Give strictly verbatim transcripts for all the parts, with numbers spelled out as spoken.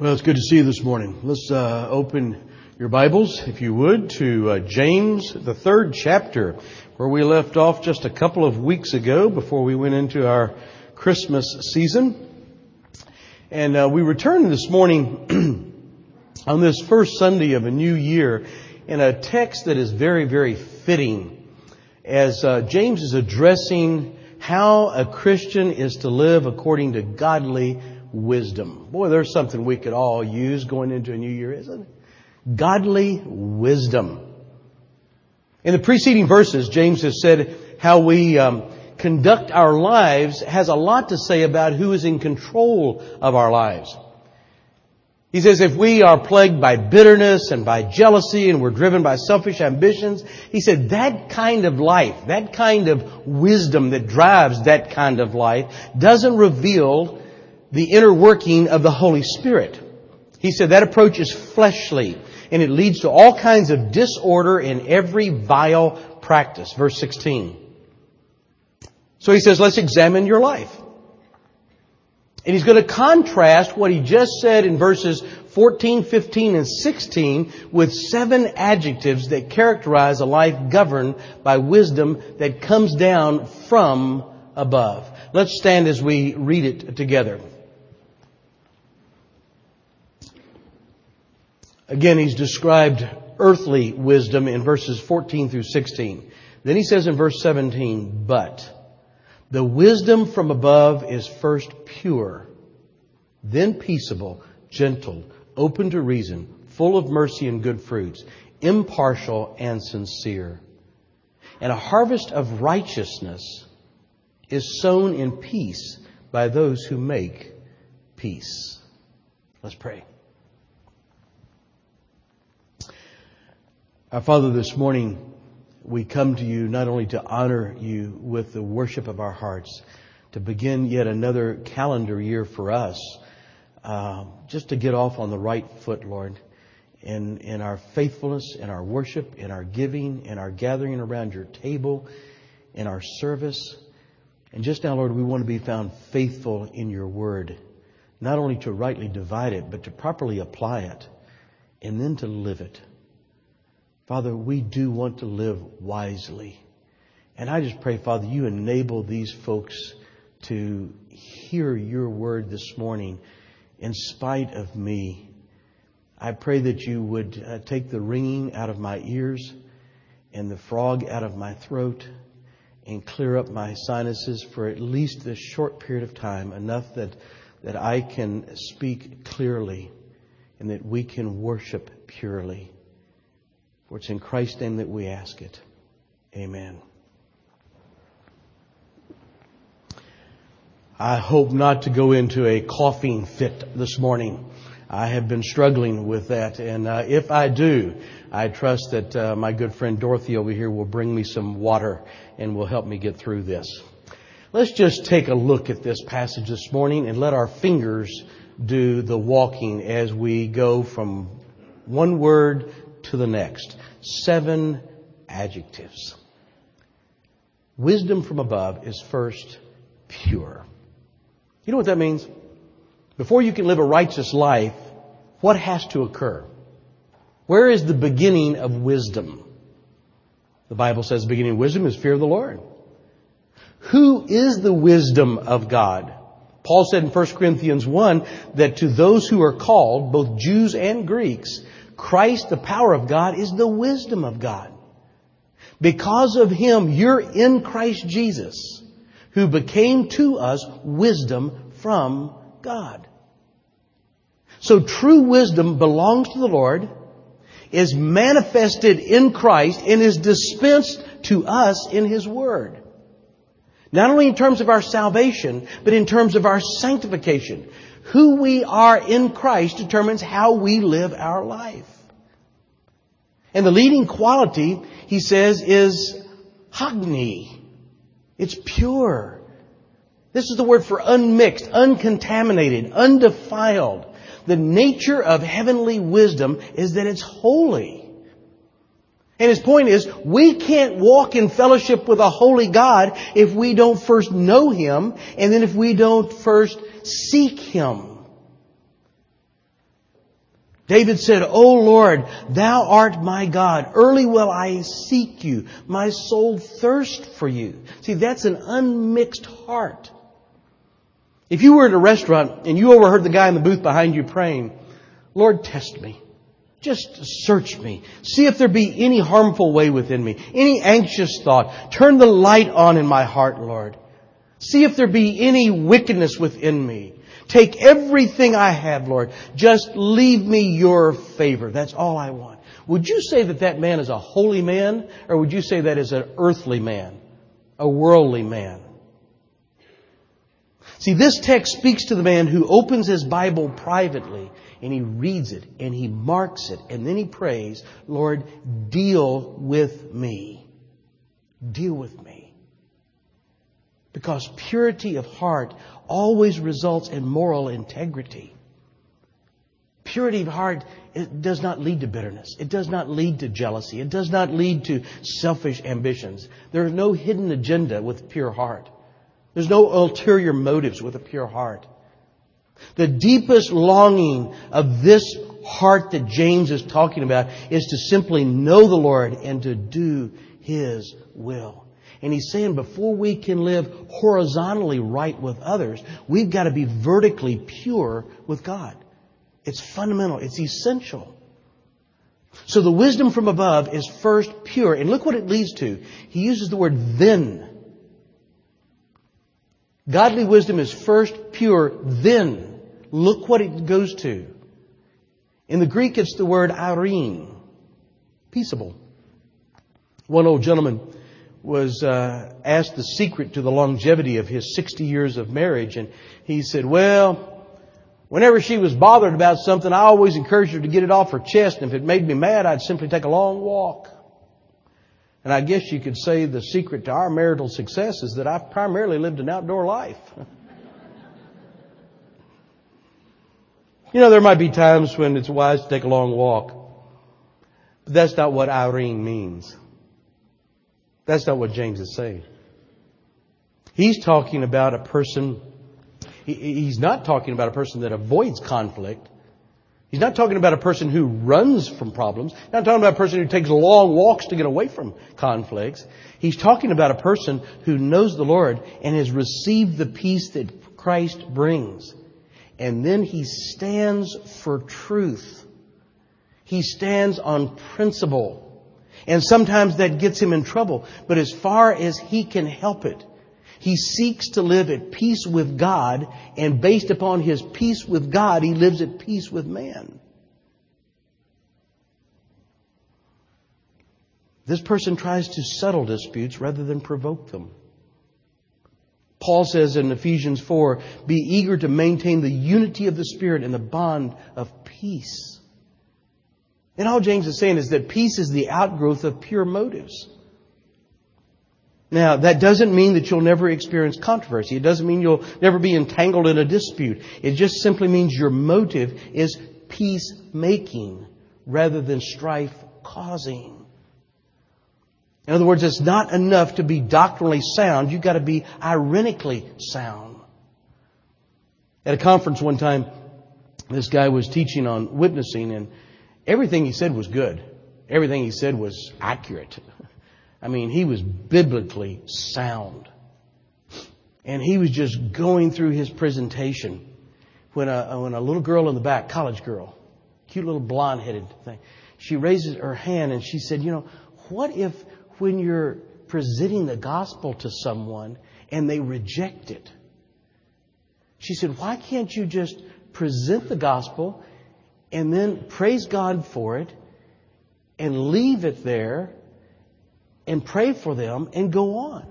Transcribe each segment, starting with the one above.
Well, it's good to see you this morning. Let's uh, open your Bibles, if you would, to uh, James, the third chapter, where we left off just a couple of weeks ago before we went into our Christmas season. And uh, we return this morning on this first Sunday of a new year in a text that is very, very fitting as uh, James is addressing how a Christian is to live according to godly wisdom. Boy, there's something we could all use going into a new year, isn't it? Godly wisdom. In the preceding verses, James has said how we um, conduct our lives has a lot to say about who is in control of our lives. He says if we are plagued by bitterness and by jealousy and we're driven by selfish ambitions, he said that kind of life, that kind of wisdom that drives that kind of life doesn't reveal the inner working of the Holy Spirit. He said that approach is fleshly and it leads to all kinds of disorder in every vile practice. Verse sixteen. So he says, let's examine your life. And he's going to contrast what he just said in verses fourteen, fifteen, and sixteen with seven adjectives that characterize a life governed by wisdom that comes down from above. Let's stand as we read it together. Again, he's described earthly wisdom in verses fourteen through sixteen. Then he says in verse seventeen, but the wisdom from above is first pure, then peaceable, gentle, open to reason, full of mercy and good fruits, impartial and sincere. And a harvest of righteousness is sown in peace by those who make peace. Let's pray. Our Father, this morning we come to you not only to honor you with the worship of our hearts, to begin yet another calendar year for us, uh, just to get off on the right foot, Lord, in, in our faithfulness, in our worship, in our giving, in our gathering around your table, in our service. And just now, Lord, we want to be found faithful in your word, not only to rightly divide it, but to properly apply it and then to live it. Father, we do want to live wisely. And I just pray, Father, you enable these folks to hear your word this morning in spite of me. I pray that you would uh, take the ringing out of my ears and the frog out of my throat and clear up my sinuses for at least this short period of time, enough that, that I can speak clearly and that we can worship purely. For it's in Christ's name that we ask it. Amen. I hope not to go into a coughing fit this morning. I have been struggling with that. And uh, if I do, I trust that uh, my good friend Dorothy over here will bring me some water and will help me get through this. Let's just take a look at this passage this morning and let our fingers do the walking as we go from one word to the next. Seven adjectives. Wisdom from above is first pure. You know what that means? Before you can live a righteous life, what has to occur? Where is the beginning of wisdom? The Bible says the beginning of wisdom is fear of the Lord. Who is the wisdom of God? Paul said in First Corinthians one that to those who are called, both Jews and Greeks, Christ, the power of God, is the wisdom of God. Because of Him, you're in Christ Jesus, who became to us wisdom from God. So true wisdom belongs to the Lord, is manifested in Christ, and is dispensed to us in His Word. Not only in terms of our salvation, but in terms of our sanctification. Who we are in Christ determines how we live our life. And the leading quality, he says, is hagni. It's pure. This is the word for unmixed, uncontaminated, undefiled. The nature of heavenly wisdom is that it's holy. And his point is, we can't walk in fellowship with a holy God if we don't first know Him, and then if we don't first seek Him. David said, O Lord, Thou art my God. Early will I seek You. My soul thirsts for You. See, that's an unmixed heart. If you were at a restaurant and you overheard the guy in the booth behind you praying, Lord, test me. Just search me. See if there be any harmful way within me, any anxious thought. Turn the light on in my heart, Lord. See if there be any wickedness within me. Take everything I have, Lord. Just leave me Your favor. That's all I want. Would you say that that man is a holy man, or would you say that is an earthly man, a worldly man? See, this text speaks to the man who opens his Bible privately and he reads it and he marks it and then he prays, Lord, deal with me. Deal with me. Because purity of heart always results in moral integrity. Purity of heart, it does not lead to bitterness. It does not lead to jealousy. It does not lead to selfish ambitions. There is no hidden agenda with a pure heart. There's no ulterior motives with a pure heart. The deepest longing of this heart that James is talking about is to simply know the Lord and to do His will. And he's saying before we can live horizontally right with others, we've got to be vertically pure with God. It's fundamental. It's essential. So the wisdom from above is first pure. And look what it leads to. He uses the word then. Godly wisdom is first pure, then. Look what it goes to. In the Greek, it's the word irene. Peaceable. One old gentleman was uh, asked the secret to the longevity of his sixty years of marriage. And he said, well, whenever she was bothered about something, I always encouraged her to get it off her chest. And if it made me mad, I'd simply take a long walk. And I guess you could say the secret to our marital success is that I've primarily lived an outdoor life. You know, there might be times when it's wise to take a long walk. But that's not what irene means. That's not what James is saying. He's talking about a person, he's not talking about a person that avoids conflict. He's not talking about a person who runs from problems. He's not talking about a person who takes long walks to get away from conflicts. He's talking about a person who knows the Lord and has received the peace that Christ brings. And then he stands for truth. He stands on principle. And sometimes that gets him in trouble. But as far as he can help it, he seeks to live at peace with God, and based upon his peace with God, he lives at peace with man. This person tries to settle disputes rather than provoke them. Paul says in Ephesians four, be eager to maintain the unity of the Spirit in the bond of peace. And all James is saying is that peace is the outgrowth of pure motives. Now, that doesn't mean that you'll never experience controversy. It doesn't mean you'll never be entangled in a dispute. It just simply means your motive is peacemaking rather than strife causing. In other words, it's not enough to be doctrinally sound. You've got to be ironically sound. At a conference one time, this guy was teaching on witnessing, and everything he said was good. Everything he said was accurate. I mean, he was biblically sound. And he was just going through his presentation when a, when a little girl in the back, college girl, cute little blonde-headed thing, she raises her hand and she said, you know, what if when you're presenting the gospel to someone and they reject it? She said, why can't you just present the gospel and then praise God for it and leave it there and pray for them and go on?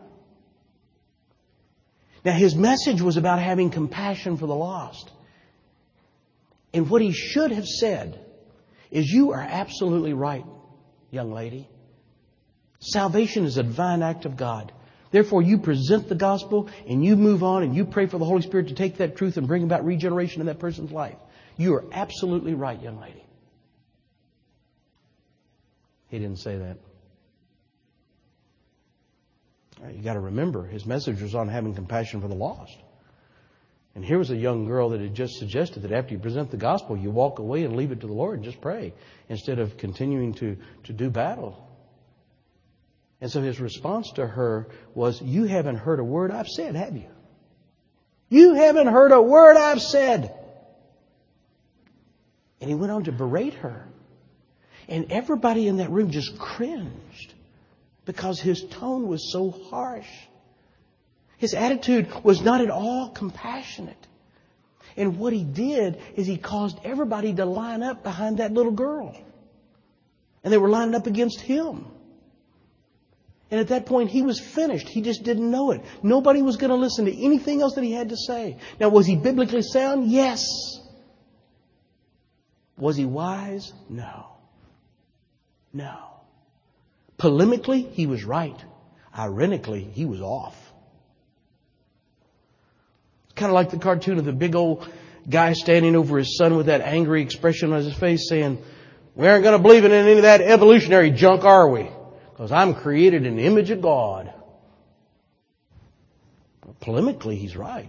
Now, his message was about having compassion for the lost. And what he should have said is, you are absolutely right, young lady. Salvation is a divine act of God. Therefore, you present the gospel and you move on and you pray for the Holy Spirit to take that truth and bring about regeneration in that person's life. You are absolutely right, young lady. He didn't say that. You got to remember, his message was on having compassion for the lost. And here was a young girl that had just suggested that after you present the gospel, you walk away and leave it to the Lord and just pray instead of continuing to, to do battle. And so his response to her was, you haven't heard a word I've said, have you? You haven't heard a word I've said. And he went on to berate her. And everybody in that room just cringed because his tone was so harsh. His attitude was not at all compassionate. And what he did is he caused everybody to line up behind that little girl. And they were lining up against him. And at that point, he was finished. He just didn't know it. Nobody was going to listen to anything else that he had to say. Now, was he biblically sound? Yes. Was he wise? No. No. Polemically, he was right. Ironically, he was off. Kind of like the cartoon of the big old guy standing over his son with that angry expression on his face saying, we aren't going to believe in any of that evolutionary junk, are we? Because I'm created in the image of God. Well, polemically, he's right.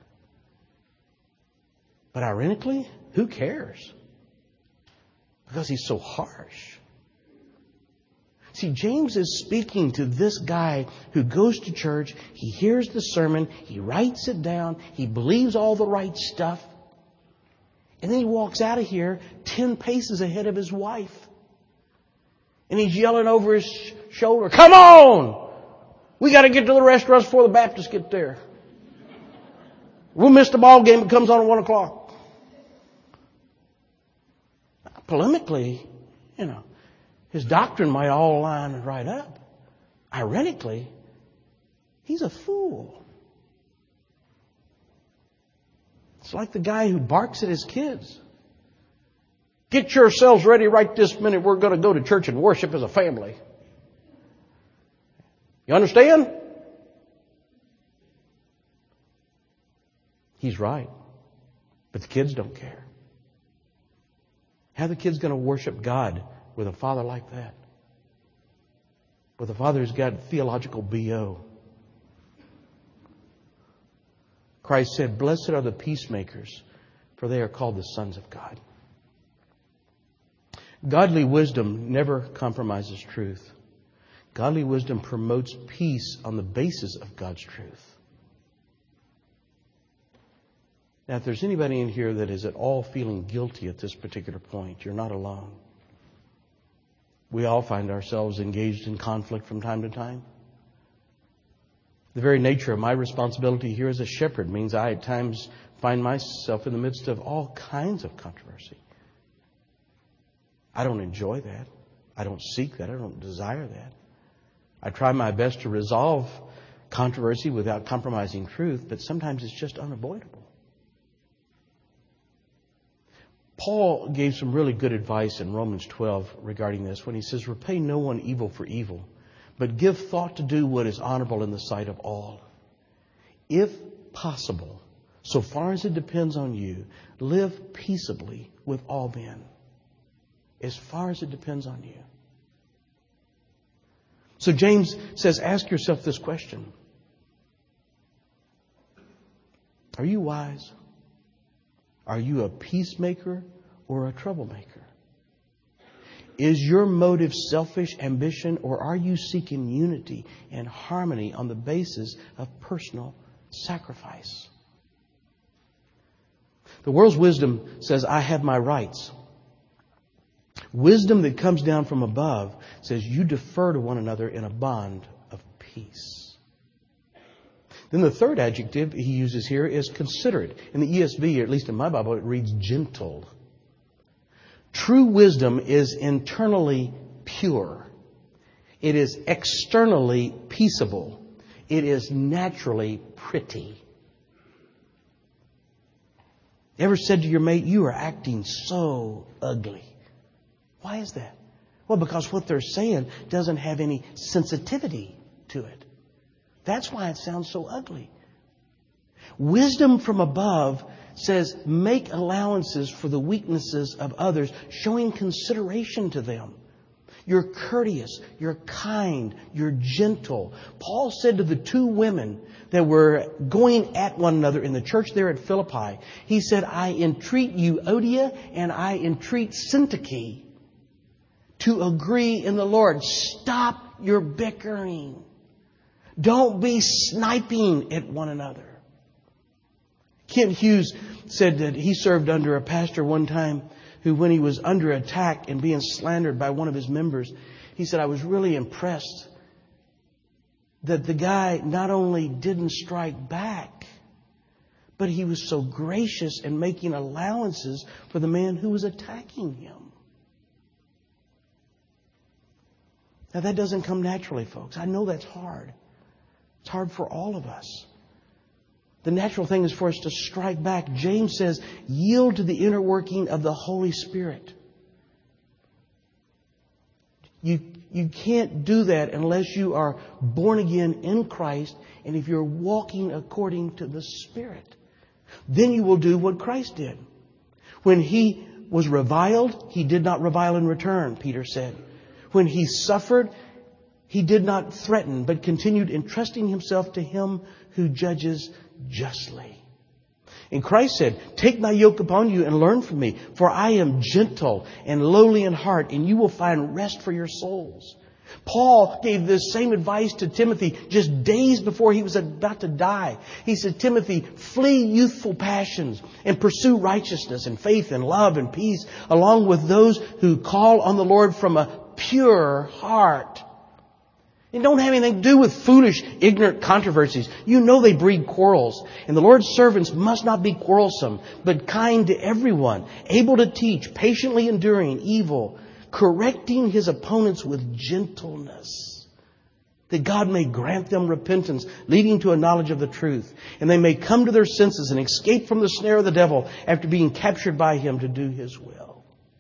But ironically, who cares? Because he's so harsh. See, James is speaking to this guy who goes to church, he hears the sermon, he writes it down, he believes all the right stuff, and then he walks out of here ten paces ahead of his wife. And he's yelling over his shoulder, come on! We got to get to the restaurants before the Baptists get there. We'll miss the ball game. It comes on at one o'clock. Polemically, you know, his doctrine might all line right up. Ironically, he's a fool. It's like the guy who barks at his kids. Get yourselves ready right this minute. We're going to go to church and worship as a family. You understand? He's right. But the kids don't care. How are the kids going to worship God with a father like that? With a father who's got theological B O. Christ said, blessed are the peacemakers, for they are called the sons of God. Godly wisdom never compromises truth. Godly wisdom promotes peace on the basis of God's truth. Now, if there's anybody in here that is at all feeling guilty at this particular point, you're not alone. We all find ourselves engaged in conflict from time to time. The very nature of my responsibility here as a shepherd means I at times find myself in the midst of all kinds of controversy. I don't enjoy that. I don't seek that. I don't desire that. I try my best to resolve controversy without compromising truth, but sometimes it's just unavoidable. Paul gave some really good advice in Romans twelve regarding this when he says, repay no one evil for evil, but give thought to do what is honorable in the sight of all. If possible, so far as it depends on you, live peaceably with all men. As far as it depends on you. So James says, ask yourself this question. Are you wise? Are you a peacemaker or a troublemaker? Is your motive selfish ambition, or are you seeking unity and harmony on the basis of personal sacrifice? The world's wisdom says, I have my rights. Wisdom that comes down from above says you defer to one another in a bond of peace. Then the third adjective he uses here is considerate. In the E S V, or at least in my Bible, it reads gentle. True wisdom is internally pure. It is externally peaceable. It is naturally pretty. Ever said to your mate, you are acting so ugly? Why is that? Well, because what they're saying doesn't have any sensitivity to it. That's why it sounds so ugly. Wisdom from above says make allowances for the weaknesses of others, showing consideration to them. You're courteous. You're kind. You're gentle. Paul said to the two women that were going at one another in the church there at Philippi, he said, I entreat you, Euodia, and I entreat Syntyche, to agree in the Lord. Stop your bickering. Don't be sniping at one another. Kent Hughes said that he served under a pastor one time who, when he was under attack and being slandered by one of his members, he said, I was really impressed that the guy not only didn't strike back, but he was so gracious in making allowances for the man who was attacking him. Now, that doesn't come naturally, folks. I know that's hard. It's hard for all of us. The natural thing is for us to strike back. James says, yield to the inner working of the Holy Spirit. You, you can't do that unless you are born again in Christ and if you're walking according to the Spirit. Then you will do what Christ did. When He was reviled, He did not revile in return, Peter said. When He suffered, He did not threaten, but continued entrusting Himself to Him who judges justly. And Christ said, take my yoke upon you and learn from me, for I am gentle and lowly in heart, and you will find rest for your souls. Paul gave this same advice to Timothy just days before he was about to die. He said, Timothy, flee youthful passions and pursue righteousness and faith and love and peace, along with those who call on the Lord from a pure heart. It don't have anything to do with foolish, ignorant controversies. You know they breed quarrels. And the Lord's servants must not be quarrelsome, but kind to everyone, able to teach, patiently enduring evil, correcting his opponents with gentleness, that God may grant them repentance, leading to a knowledge of the truth, and they may come to their senses and escape from the snare of the devil after being captured by him to do his will.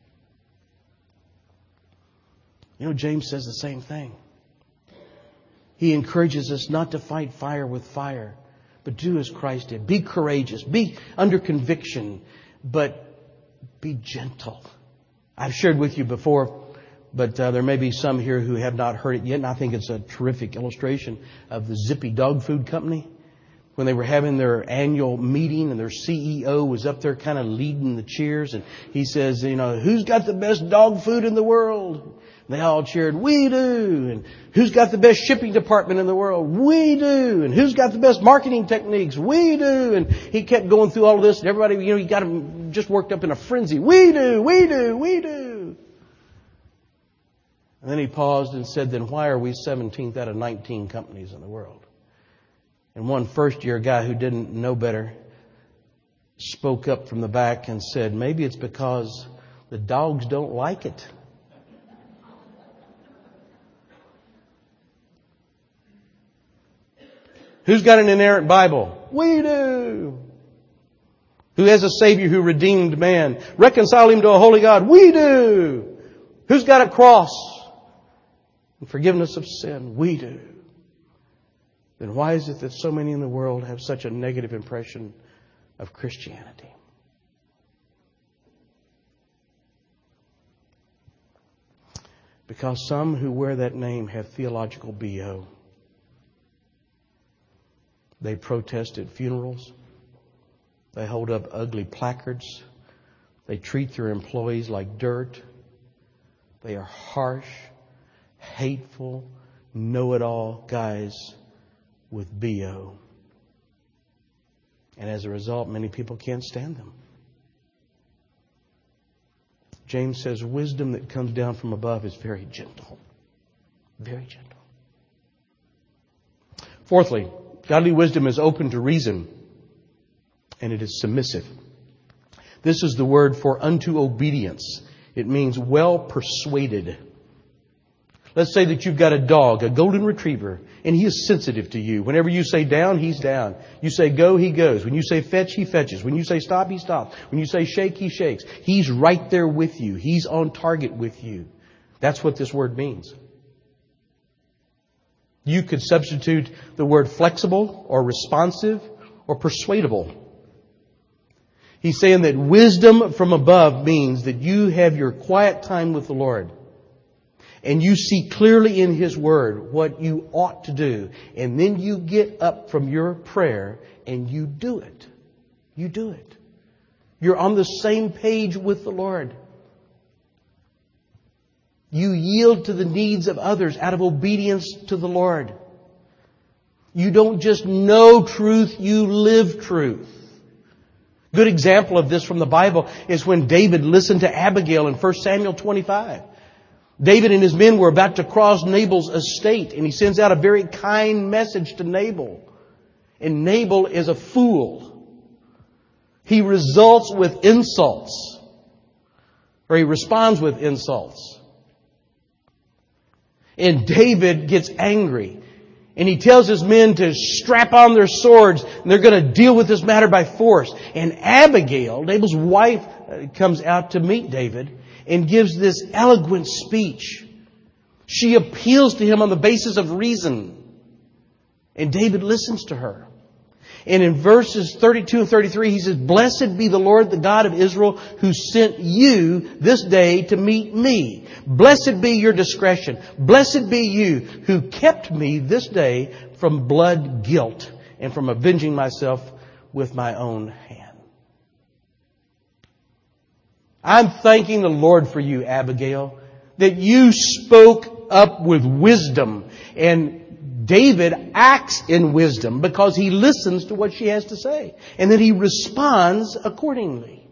You know, James says the same thing. He encourages us not to fight fire with fire, but do as Christ did. Be courageous. Be under conviction, but be gentle. I've shared with you before, but uh, there may be some here who have not heard it yet, and I think it's a terrific illustration of the Zippy Dog Food Company. When they were having their annual meeting and their C E O was up there kind of leading the cheers, and he says, you know, who's got the best dog food in the world? They all cheered, we do. And who's got the best shipping department in the world? We do. And who's got the best marketing techniques? We do. And he kept going through all of this, and everybody, you know, he got him just worked up in a frenzy. We do, we do, we do. And then he paused and said, then why are we seventeenth out of nineteen companies in the world? And one first year guy who didn't know better spoke up from the back and said, maybe it's because the dogs don't like it. Who's got an inerrant Bible? We do. Who has a Savior who redeemed man? Reconcile him to a holy God? We do. Who's got a cross and forgiveness of sin? We do. Then why is it that so many in the world have such a negative impression of Christianity? Because some who wear that name have theological B O. They protest at funerals. They hold up ugly placards. They treat their employees like dirt. They are harsh, hateful, know-it-all guys with B O. And as a result, many people can't stand them. James says wisdom that comes down from above is very gentle. Very gentle. Fourthly, godly wisdom is open to reason, and it is submissive. This is the word for unto obedience. It means well persuaded. Let's say that you've got a dog, a golden retriever, and he is sensitive to you. Whenever you say down, he's down. You say go, he goes. When you say fetch, he fetches. When you say stop, he stops. When you say shake, he shakes. He's right there with you. He's on target with you. That's what this word means. You could substitute the word flexible or responsive or persuadable. He's saying that wisdom from above means that you have your quiet time with the Lord. and you see clearly in His Word what you ought to do, and then you get up from your prayer and you do it. You do it. You're on the same page with the Lord. You yield to the needs of others out of obedience to the Lord. You don't just know truth, you live truth. Good example of this from the Bible is when David listened to Abigail in First Samuel twenty-five. David and his men were about to cross Nabal's estate, and he sends out a very kind message to Nabal. And Nabal is a fool. He results with insults, or he responds with insults. And David gets angry. And he tells his men to strap on their swords, and they're going to deal with this matter by force. And Abigail, Nabal's wife, comes out to meet David and gives this eloquent speech. She appeals to him on the basis of reason. And David listens to her. And in verses thirty-two and thirty-three, he says, "Blessed be the Lord, the God of Israel, who sent you this day to meet me. Blessed be your discretion. Blessed be you who kept me this day from blood guilt and from avenging myself with my own hand." I'm thanking the Lord for you, Abigail, that you spoke up with wisdom. And David acts in wisdom because he listens to what she has to say. And then he responds accordingly.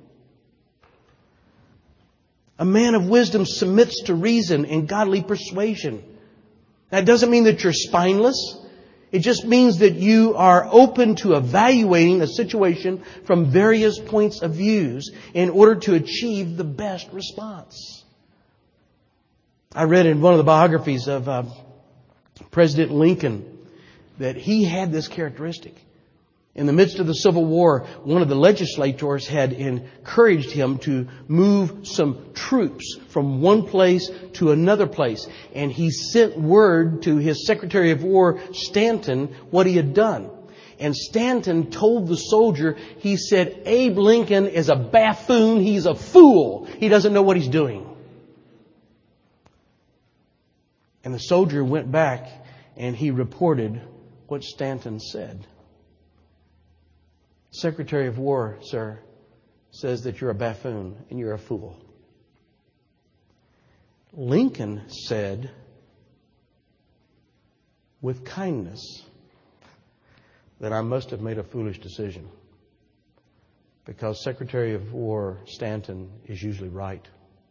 A man of wisdom submits to reason and godly persuasion. That doesn't mean that you're spineless. It just means that you are open to evaluating a situation from various points of views in order to achieve the best response. I read in one of the biographies of uh, President Lincoln that he had this characteristic. In the midst of the Civil War, one of the legislators had encouraged him to move some troops from one place to another place. And he sent word to his Secretary of War, Stanton, what he had done. And Stanton told the soldier, he said, "Abe Lincoln is a buffoon. He's a fool. He doesn't know what he's doing." And the soldier went back and he reported what Stanton said. Secretary of War, sir, says that you're a buffoon and you're a fool. Lincoln said, with kindness, that I must have made a foolish decision because Secretary of War Stanton is usually right.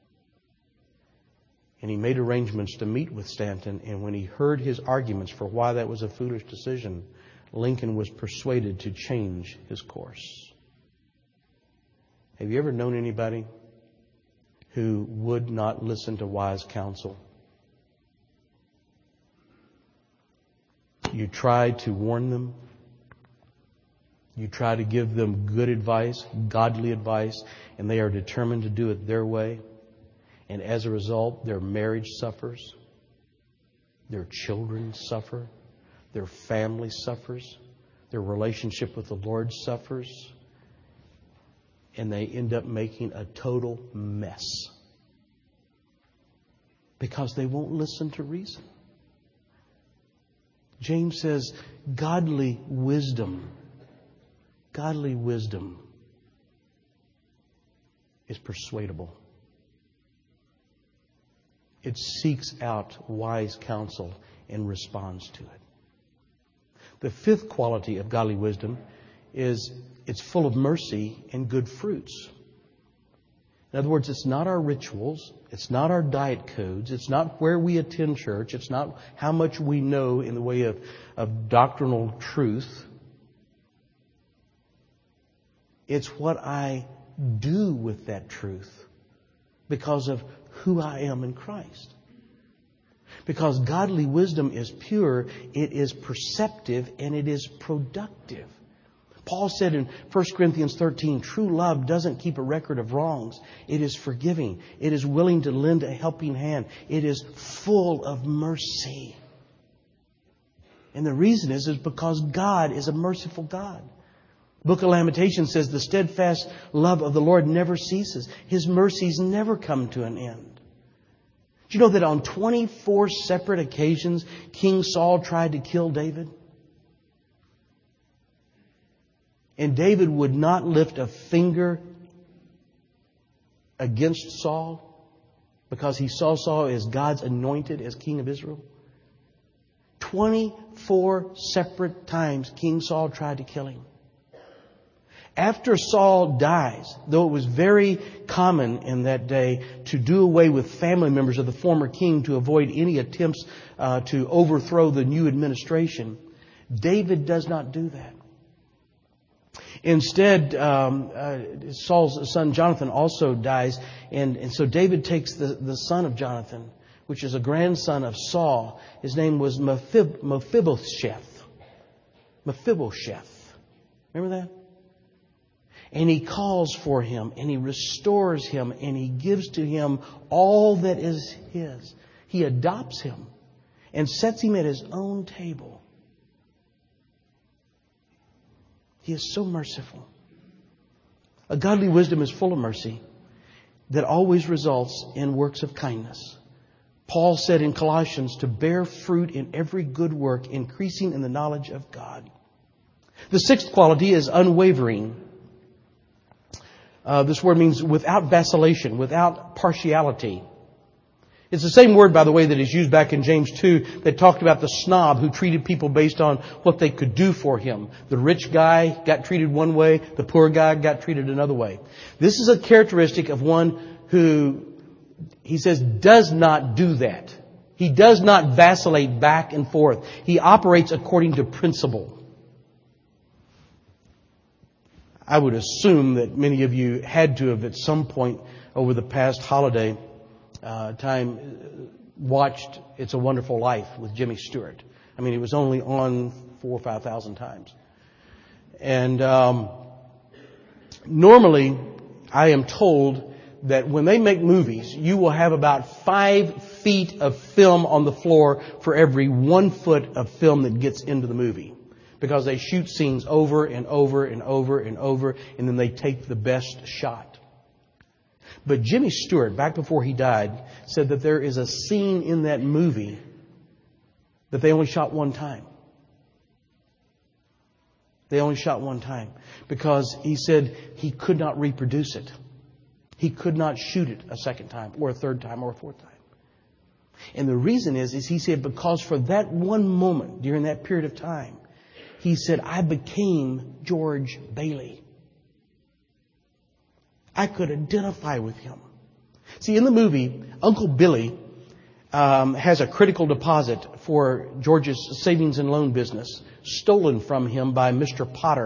And he made arrangements to meet with Stanton, and when he heard his arguments for why that was a foolish decision, Lincoln was persuaded to change his course. Have you ever known anybody who would not listen to wise counsel? You try to warn them. You try to give them good advice, godly advice, and they are determined to do it their way. And as a result, their marriage suffers. Their children suffer. Their family suffers. Their relationship with the Lord suffers. And they end up making a total mess. Because they won't listen to reason. James says, godly wisdom, godly wisdom is persuadable. It seeks out wise counsel and responds to it. The fifth quality of godly wisdom is it's full of mercy and good fruits. In other words, it's not our rituals. It's not our diet codes. It's not where we attend church. It's not how much we know in the way of, of doctrinal truth. It's what I do with that truth because of who I am in Christ. Because godly wisdom is pure, it is perceptive, and it is productive. Paul said in First Corinthians thirteen, true love doesn't keep a record of wrongs. It is forgiving. It is willing to lend a helping hand. It is full of mercy. And the reason is, is because God is a merciful God. The Book of Lamentations says the steadfast love of the Lord never ceases. His mercies never come to an end. Do you know that on twenty-four separate occasions, King Saul tried to kill David? And David would not lift a finger against Saul because he saw Saul as God's anointed as king of Israel. twenty-four separate times King Saul tried to kill him. After Saul dies, though it was very common in that day to do away with family members of the former king to avoid any attempts uh, to overthrow the new administration, David does not do that. Instead, um, uh, Saul's son Jonathan also dies, and, and so David takes the, the son of Jonathan, which is a grandson of Saul. His name was Mephib- Mephibosheth. Mephibosheth. Remember that? And he calls for him, and he restores him, and he gives to him all that is his. He adopts him and sets him at his own table. He is so merciful. A godly wisdom is full of mercy that always results in works of kindness. Paul said in Colossians to bear fruit in every good work, increasing in the knowledge of God. The sixth quality is unwavering. Uh, this word means without vacillation, without partiality. It's the same word, by the way, that is used back in James two that talked about the snob who treated people based on what they could do for him. The rich guy got treated one way, the poor guy got treated another way. This is a characteristic of one who, he says, does not do that. He does not vacillate back and forth. He operates according to principle. I would assume that many of you had to have at some point over the past holiday uh, time watched It's a Wonderful Life with Jimmy Stewart. I mean, it was only on four or five thousand times. And um, normally, I am told that when they make movies, you will have about five feet of film on the floor for every one foot of film that gets into the movie. Because they shoot scenes over and over and over and over, and then they take the best shot. But Jimmy Stewart, back before he died, said that there is a scene in that movie that they only shot one time. They only shot one time. Because he said he could not reproduce it. He could not shoot it a second time, or a third time, or a fourth time. And the reason is, is he said because for that one moment during that period of time, he said, I became George Bailey. I could identify with him. See, in the movie, Uncle Billy um, has a critical deposit for George's savings and loan business stolen from him by Mister Potter.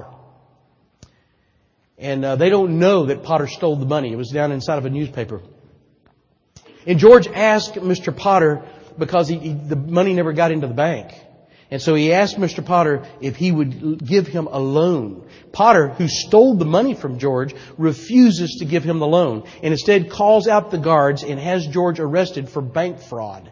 And uh, they don't know that Potter stole the money. It was down inside of a newspaper. And George asked Mister Potter, because he, he, the money never got into the bank. And so he asked Mister Potter if he would give him a loan. Potter, who stole the money from George, refuses to give him the loan and instead calls out the guards and has George arrested for bank fraud.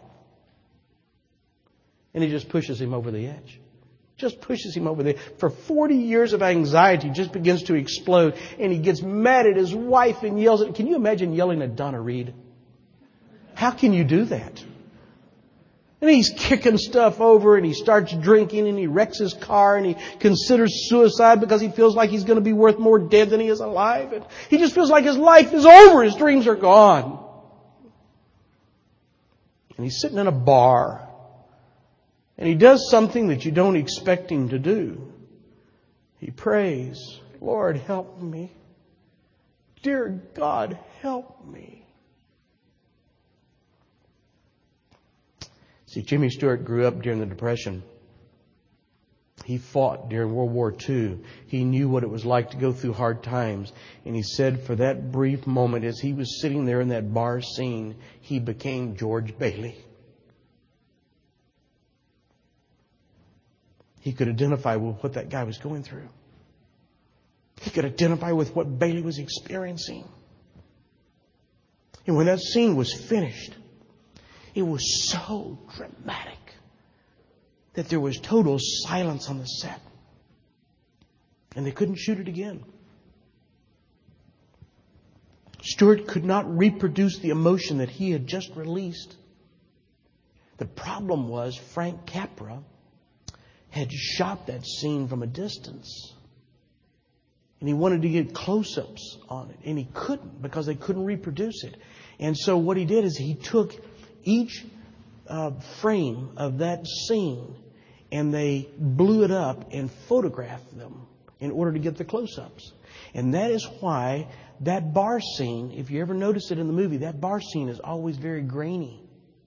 And he just pushes him over the edge. Just pushes him over the edge. For forty years of anxiety just begins to explode, and he gets mad at his wife and yells at, can you imagine yelling at Donna Reed? How can you do that? And he's kicking stuff over, and he starts drinking, and he wrecks his car, and he considers suicide because he feels like he's going to be worth more dead than he is alive. And he just feels like his life is over. His dreams are gone. And he's sitting in a bar, and he does something that you don't expect him to do. He prays, Lord, help me. Dear God, help me. See, Jimmy Stewart grew up during the Depression. He fought during World War Two. He knew what it was like to go through hard times. And he said for that brief moment as he was sitting there in that bar scene, he became George Bailey. He could identify with what that guy was going through. He could identify with what Bailey was experiencing. And when that scene was finished, it was so dramatic that there was total silence on the set. And they couldn't shoot it again. Stewart could not reproduce the emotion that he had just released. The problem was Frank Capra had shot that scene from a distance. And he wanted to get close-ups on it. And he couldn't because they couldn't reproduce it. And so what he did is he took each uh, frame of that scene and they blew it up and photographed them in order to get the close-ups. And that is why that bar scene, if you ever notice it in the movie, that bar scene is always very grainy.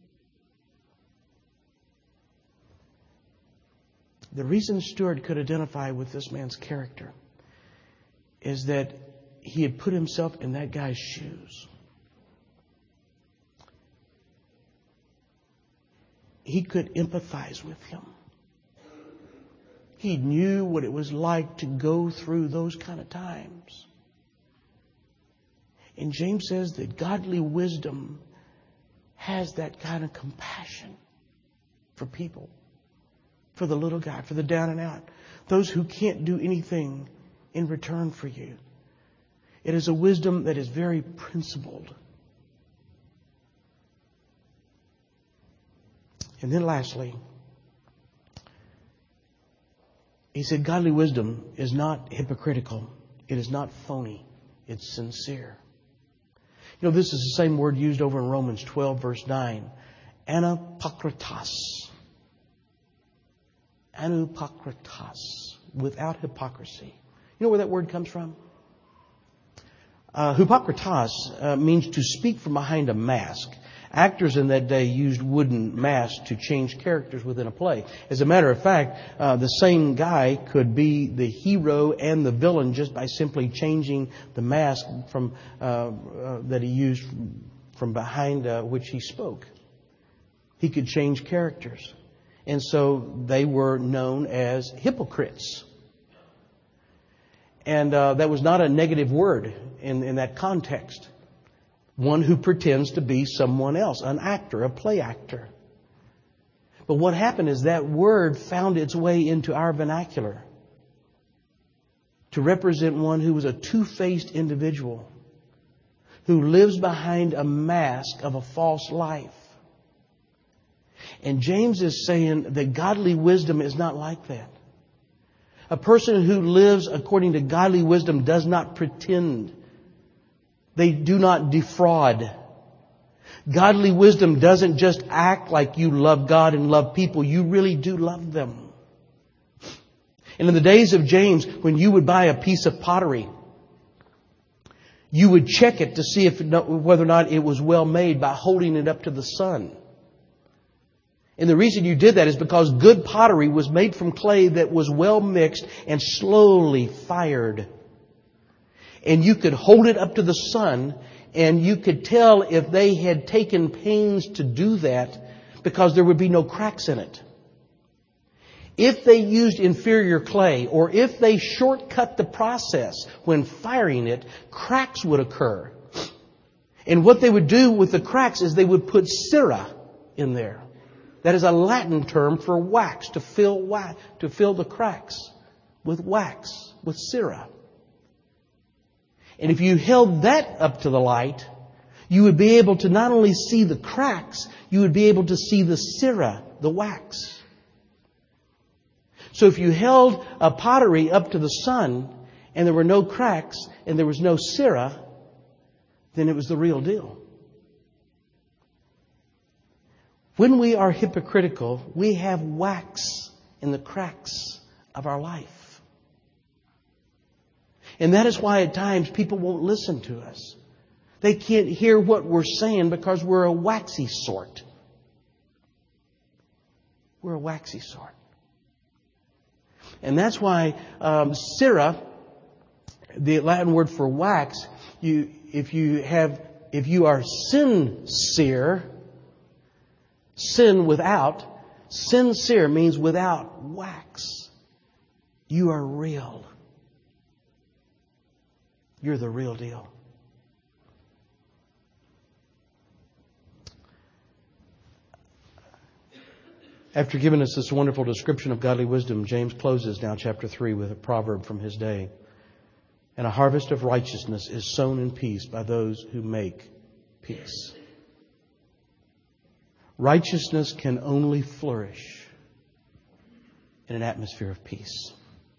The reason Stewart could identify with this man's character is that he had put himself in that guy's shoes. He could empathize with him. He knew what it was like to go through those kind of times. And James says that godly wisdom has that kind of compassion for people, for the little guy, for the down and out, those who can't do anything in return for you. It is a wisdom that is very principled. And then lastly, he said godly wisdom is not hypocritical. It is not phony. It's sincere. You know, this is the same word used over in Romans twelve, verse nine. Anapokritos. Anupokritos. Without hypocrisy. You know where that word comes from? Uh, hypokritos uh, means to speak from behind a mask. Actors in that day used wooden masks to change characters within a play. As a matter of fact, uh, the same guy could be the hero and the villain just by simply changing the mask from uh, uh, that he used from behind uh, which he spoke. He could change characters. And so they were known as hypocrites. And uh, that was not a negative word in, in that context. One who pretends to be someone else, an actor, a play actor. But what happened is that word found its way into our vernacular to represent one who was a two-faced individual who lives behind a mask of a false life. And James is saying that godly wisdom is not like that. A person who lives according to godly wisdom does not pretend. They do not defraud. Godly wisdom doesn't just act like you love God and love people. You really do love them. And in the days of James, when you would buy a piece of pottery, you would check it to see if whether or not it was well made by holding it up to the sun. And the reason you did that is because good pottery was made from clay that was well mixed and slowly fired. And you could hold it up to the sun and you could tell if they had taken pains to do that because there would be no cracks in it. If they used inferior clay or if they shortcut the process when firing it, cracks would occur. And what they would do with the cracks is they would put cera in there. That is a Latin term for wax, to fill wax, to fill the cracks with wax, with cera. And if you held that up to the light, you would be able to not only see the cracks, you would be able to see the cera, the wax. So if you held a pottery up to the sun and there were no cracks and there was no cera, then it was the real deal. When we are hypocritical, we have wax in the cracks of our life. And that is why at times people won't listen to us. They can't hear what we're saying because we're a waxy sort. We're a waxy sort. And that's why um, cera, the Latin word for wax, you if you have if you are sincere, sin without, sincere means without wax. You are real. You're the real deal. After giving us this wonderful description of godly wisdom, James closes now chapter three with a proverb from his day. And a harvest of righteousness is sown in peace by those who make peace. Righteousness can only flourish in an atmosphere of peace.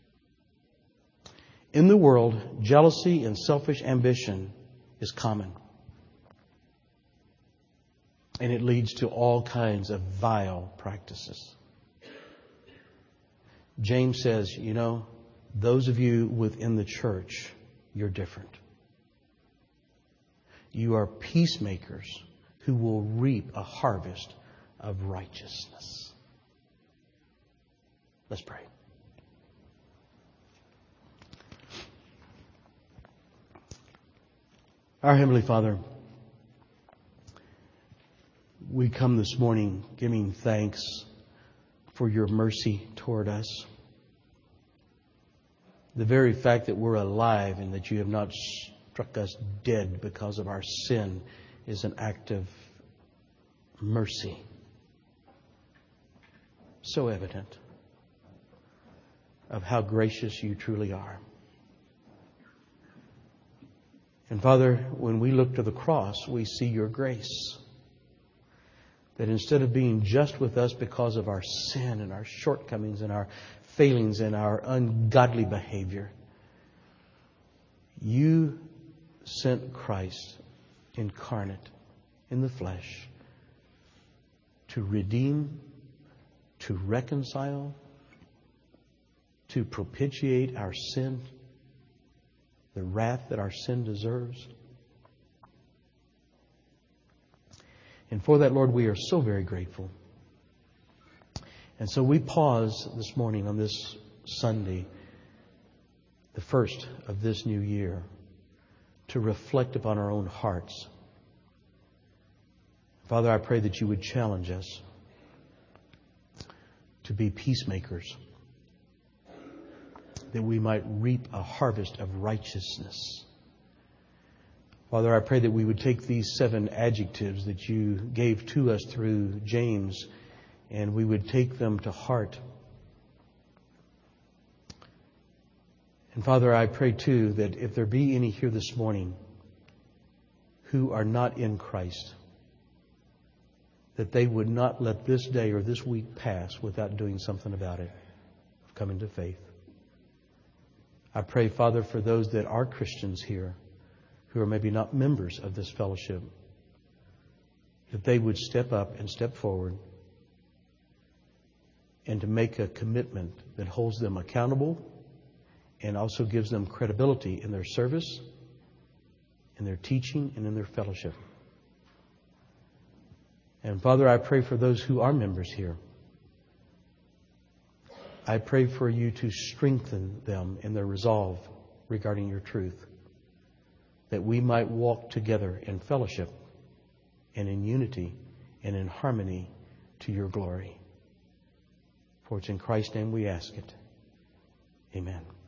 In the world, jealousy and selfish ambition is common. And it leads to all kinds of vile practices. James says, you know, those of you within the church, you're different. You are peacemakers who will reap a harvest of righteousness. Let's pray. Our Heavenly Father, we come this morning giving thanks for your mercy toward us. The very fact that we're alive and that you have not struck us dead because of our sin is an act of mercy. So evident of how gracious you truly are. And Father, when we look to the cross, we see your grace. That instead of being just with us because of our sin and our shortcomings and our failings and our ungodly behavior, you sent Christ incarnate in the flesh to redeem, to reconcile, to propitiate our sin, the wrath that our sin deserves. And for that, Lord, we are so very grateful. And so we pause this morning on this Sunday, the first of this new year, to reflect upon our own hearts. Father, I pray that you would challenge us to be peacemakers, that we might reap a harvest of righteousness. Father, I pray that we would take these seven adjectives that you gave to us through James, and we would take them to heart. And Father, I pray too that if there be any here this morning who are not in Christ, that they would not let this day or this week pass without doing something about it, of coming to faith. I pray, Father, for those that are Christians here, who are maybe not members of this fellowship, that they would step up and step forward and to make a commitment that holds them accountable and also gives them credibility in their service, in their teaching, and in their fellowship. And Father, I pray for those who are members here. I pray for you to strengthen them in their resolve regarding your truth, that we might walk together in fellowship and in unity and in harmony to your glory. For it's in Christ's name we ask it. Amen.